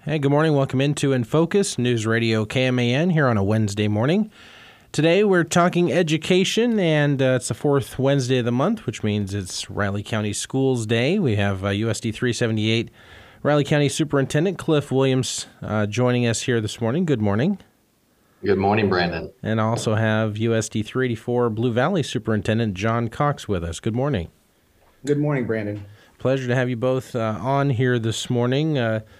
Hey, good morning. Welcome into In Focus, News Radio KMAN here on a Wednesday morning. Today we're talking education, and it's the fourth Wednesday of the month, which means it's Riley County Schools Day. We have USD 378 Riley County Superintendent Cliff Williams joining us here this morning. Good morning. Good morning, Brandon. And I also have USD 384 Blue Valley Superintendent John Cox with us. Good morning. Good morning, Brandon. Pleasure to have you both on here this morning.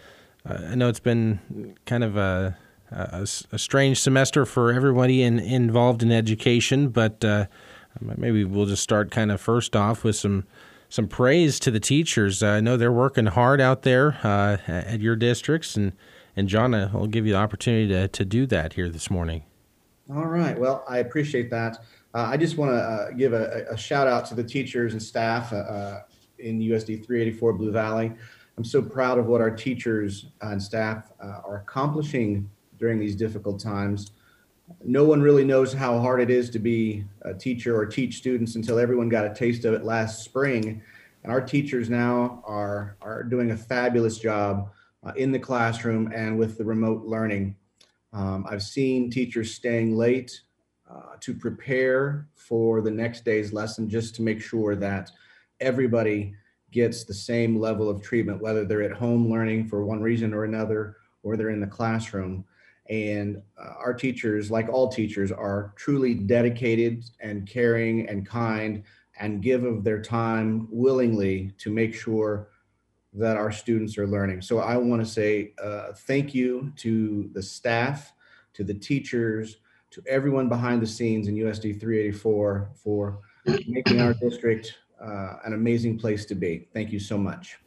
I know it's been kind of a strange semester for everybody involved in education, but maybe we'll just start kind of first off with some praise to the teachers. I know they're working hard out there at your districts, and John, I'll give you the opportunity to do that here this morning. All right. Well, I appreciate that. I just want to give a shout out to the teachers and staff in USD 384 Blue Valley. I'm so proud of what our teachers and staff are accomplishing during these difficult times. No one really knows how hard it is to be a teacher or teach students until everyone got a taste of it last spring. And our teachers now are doing a fabulous job in the classroom and with the remote learning. I've seen teachers staying late to prepare for the next day's lesson just to make sure that everybody gets the same level of treatment, whether they're at home learning for one reason or another, or they're in the classroom. And our teachers, like all teachers, are truly dedicated and caring and kind and give of their time willingly to make sure that our students are learning. So I want to say thank you to the staff, to the teachers, to everyone behind the scenes in USD 384 for making our district an amazing place to be. Thank you so much.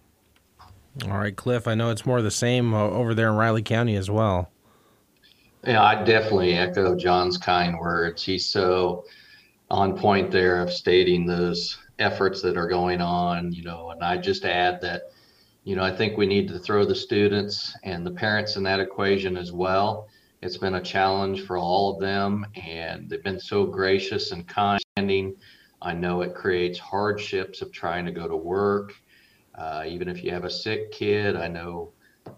All right, Cliff, I know it's more of the same over there in Riley County as well. Yeah, I definitely echo John's kind words. He's so on point there of stating those efforts that are going on, and I just add that, I think we need to throw the students and the parents in that equation as well. It's been a challenge for all of them, and they've been so gracious and kind. I know it creates hardships of trying to go to work. Even if you have a sick kid, I know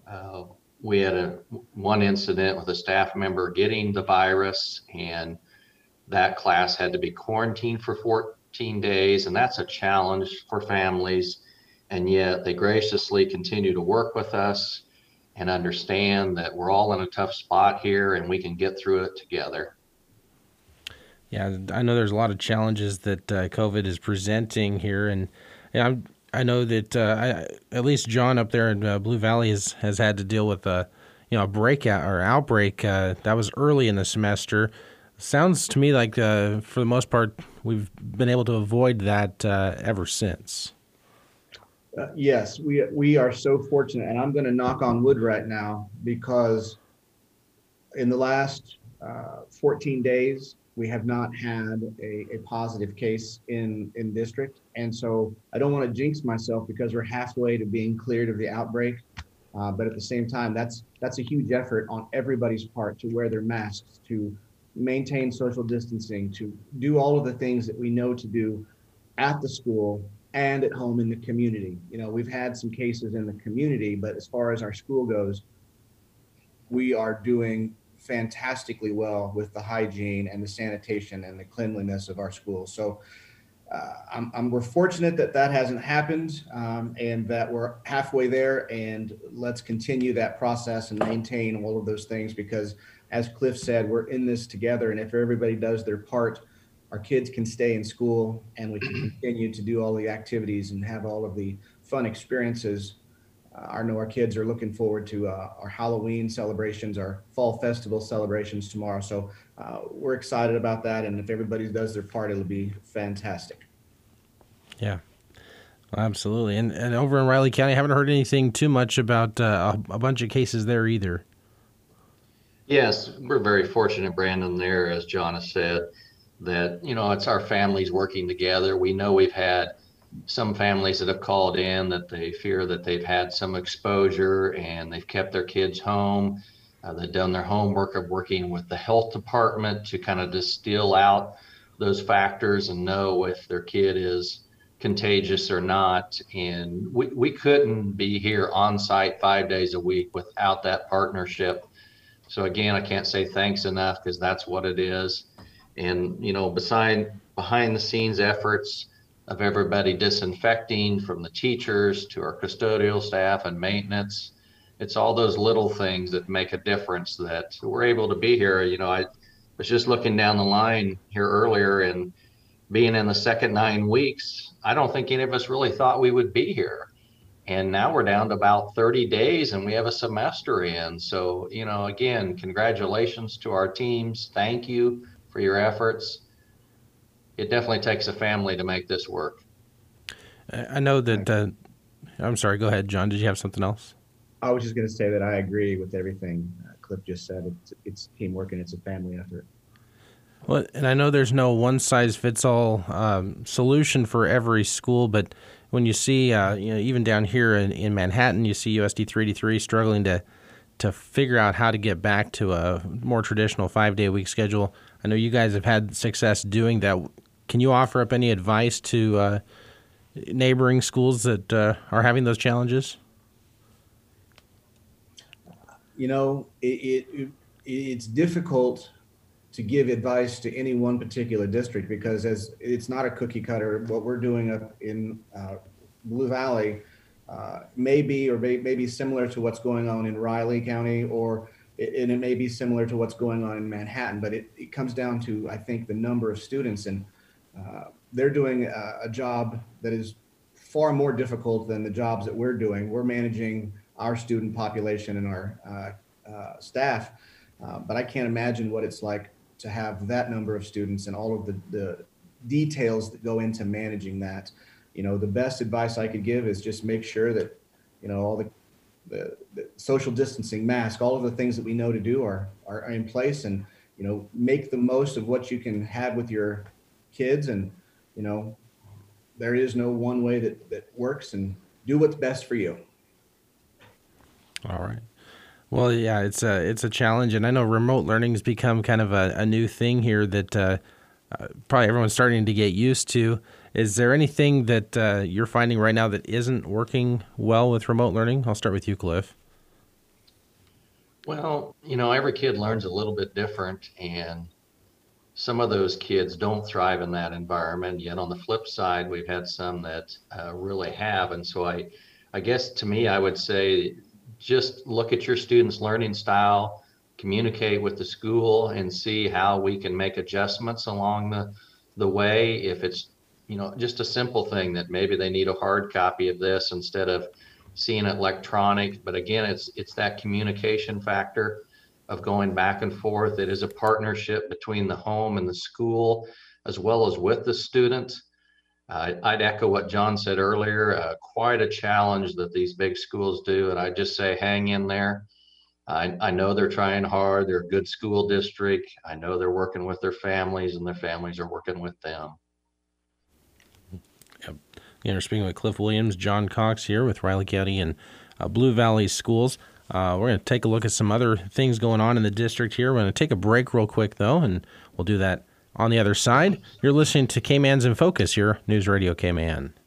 we had one incident with a staff member getting the virus, and that class had to be quarantined for 14 days. And that's a challenge for families. And yet they graciously continue to work with us and understand that we're all in a tough spot here and we can get through it together. Yeah, I know there's a lot of challenges that COVID is presenting here, and I know that at least John up there in Blue Valley has had to deal with a breakout or outbreak that was early in the semester. Sounds to me like for the most part we've been able to avoid that ever since. Yes, we are so fortunate, and I'm going to knock on wood right now because in the last 14 days. We have not had a positive case in district. And so I don't want to jinx myself because we're halfway to being cleared of the outbreak. But at the same time, that's a huge effort on everybody's part to wear their masks, to maintain social distancing, to do all of the things that we know to do at the school and at home in the community. We've had some cases in the community, but as far as our school goes, we are doing fantastically well with the hygiene and the sanitation and the cleanliness of our schools. So we're fortunate that hasn't happened and that we're halfway there, and let's continue that process and maintain all of those things because as Cliff said, we're in this together, and if everybody does their part, our kids can stay in school and we can continue to do all the activities and have all of the fun experiences. I know our kids are looking forward to our Halloween celebrations, our fall festival celebrations tomorrow. So we're excited about that. And if everybody does their part, it'll be fantastic. Yeah, absolutely. And over in Riley County, I haven't heard anything too much about a bunch of cases there either. Yes, we're very fortunate, Brandon, there, as John has said, that, it's our families working together. We know we've had some families that have called in that they fear that they've had some exposure and they've kept their kids home. They've done their homework of working with the health department to kind of distill out those factors and know if their kid is contagious or not. And we couldn't be here on site 5 days a week without that partnership. So again, I can't say thanks enough, because that's what it is. And, behind the scenes efforts of everybody disinfecting, from the teachers to our custodial staff and maintenance, it's all those little things that make a difference that we're able to be here. I was just looking down the line here earlier, and being in the second 9 weeks, I don't think any of us really thought we would be here. And now we're down to about 30 days and we have a semester in. So, again, congratulations to our teams. Thank you for your efforts. It definitely takes a family to make this work. I know that, I'm sorry, go ahead, John. Did you have something else? I was just going to say that I agree with everything Cliff just said. It's teamwork and it's a family effort. Well, and I know there's no one-size-fits-all solution for every school, but when you see, even down here in Manhattan, you see USD 383 struggling to figure out how to get back to a more traditional 5-day-a-week schedule. I know you guys have had success doing that. Can you offer up any advice to neighboring schools that are having those challenges? It's difficult to give advice to any one particular district, because it's not a cookie cutter. What we're doing up in Blue Valley may be similar to what's going on in Riley County, and it may be similar to what's going on in Manhattan, but it comes down to, I think, the number of students, and they're doing a job that is far more difficult than the jobs that we're doing. We're managing our student population and our staff, but I can't imagine what it's like to have that number of students and all of the details that go into managing that. The best advice I could give is just make sure that, all the social distancing, mask, all of the things that we know to do are in place, and, make the most of what you can have with your kids. And, there is no one way that works, and do what's best for you. All right. Well, yeah, it's a challenge, and I know remote learning has become kind of a new thing here that probably everyone's starting to get used to. Is there anything that you're finding right now that isn't working well with remote learning? I'll start with you, Cliff. Well, every kid learns a little bit different, and some of those kids don't thrive in that environment. Yet on the flip side, we've had some that really have. And so I guess to me, I would say, just look at your students' learning style, communicate with the school, and see how we can make adjustments along the way. If it's, just a simple thing that maybe they need a hard copy of this instead of seeing it electronic. But again, it's that communication factor of going back and forth. It is a partnership between the home and the school, as well as with the student. I'd echo what John said earlier, quite a challenge that these big schools do. And I just say, hang in there. I know they're trying hard. They're a good school district. I know they're working with their families, and their families are working with them. Yep. We're speaking with Cliff Williams, John Cox here with Riley County and Blue Valley Schools. We're going to take a look at some other things going on in the district here. We're going to take a break real quick, though, and we'll do that on the other side. You're listening to K-Man's in Focus, your News Radio K-Man.